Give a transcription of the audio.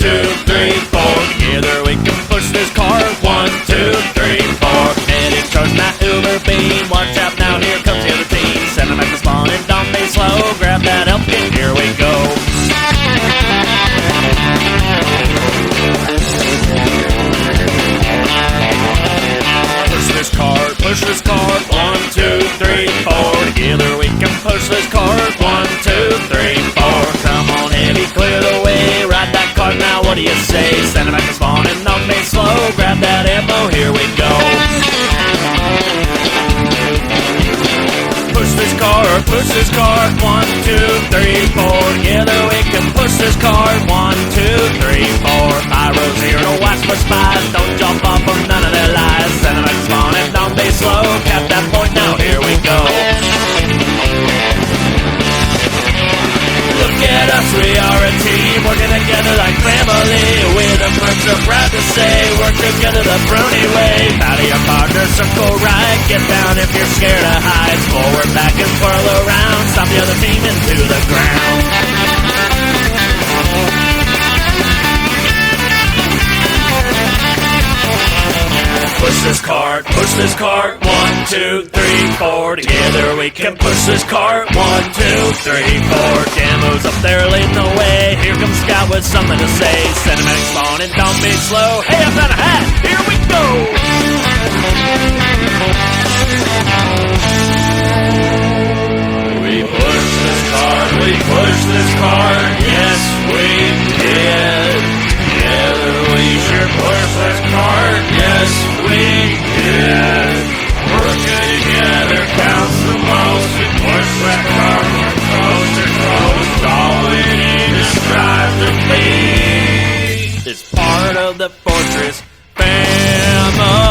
2, 3, 4. Together we can push this cart. 1, 2, 3, 4. Heading towards that Uber beam. Watch out now, here comes the other team. Send them back to spawn and don't be slow. Grab that help and here we go. Push this cart, 1, 2, 3, 4. Together we can push this cart. 1, 2, 3, 4. Come on, heavy, clear the way. Ride that cart now, what do you say? Send it back to spawn and don't be slow. Grab that ammo, here we go. Push this cart, 1, 2, 3, 4. Together we can push this cart. 1, 2, 3, 4. Pyros here to watch for spies. Don't jump off of none of their lies. Send them back to spawn and don't be slow. Cap that point now, here we go. Look at us, we are a team, working together like family. We're the mercs, are proud to say, work together the Brony way. Bow to your partner, circle right, get down if you're scared to hide. Forward, back and twirl around, stop the other team into the ground. Push this cart, 1, 2, 3, 4. Together we can push this cart. 1, 2, 3, 4. Camo's up there leading the way. Here comes Scott with something to say. Cinematic spawn and don't be slow. Hey, I've got a hat, here we go. We push this cart, yes we did. Together we sure push this cart, yes we did. Working together counts the most. We push that cart from coast to coast. All we need is strive to be. It's part of the Fortress family.